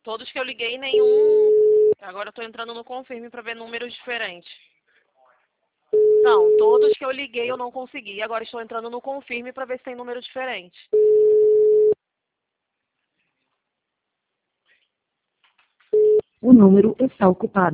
Todos que eu liguei, nenhum. Agora eu tô entrando no confirme para ver números diferentes. Não, todos que eu liguei eu não consegui. Agora estou entrando no confirme para ver se tem número diferente. O número está ocupado.